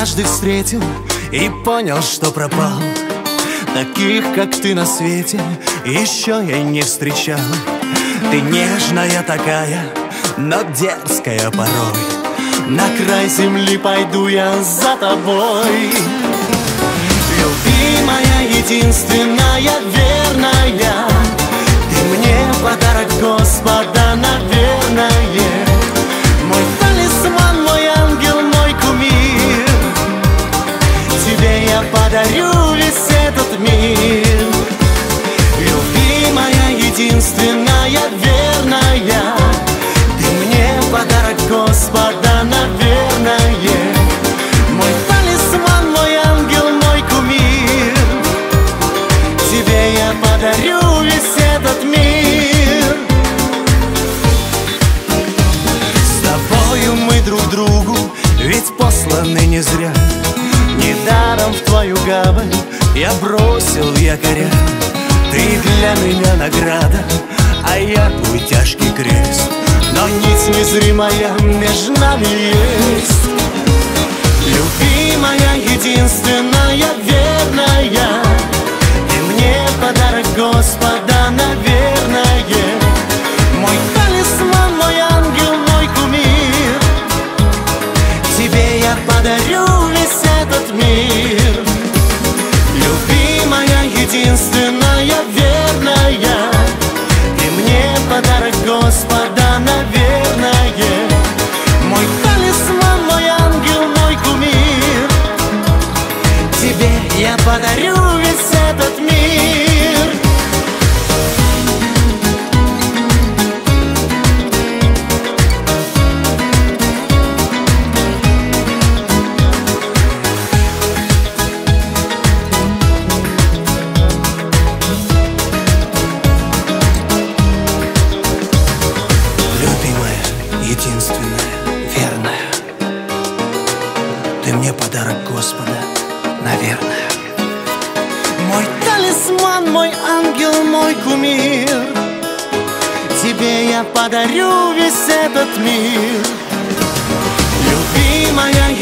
однажды встретил и понял, что пропал. Таких, как ты, на свете еще я не встречал. Ты нежная такая, но дерзкая порой. На край земли пойду я за тобой. Любимая, единственная, верная, ты мне подарок Господа, наверное. Мой талисман, мой ангел, мой кумир. Тебе я подарю весь этот мир. Любимая, единственная, верная, ты мне подарок Господа, наверное. Мой талисман, мой ангел, мой кумир. Тебе я подарю весь этот мир. С тобою мы друг другу ведь посланы не зря. Недаром в твою гавань я бросил якоря. Ты для меня награда, а я твой тяжкий крест. Но нить незримая между нами есть. Любимая, единственная, верная, ты мне подарок Господа, наверное. Мой талисман, мой ангел, мой кумир. Тебе я подарю весь этот мир. Любимая, единственная, верная, ты мне подарок Господа, наверное. Мой талисман, мой ангел, мой кумир. Тебе я подарю весь этот мир. Единственная, верная, ты мне подарок Господа, наверное. Мой талисман, мой ангел, мой кумир. Тебе я подарю весь этот мир. Любимая,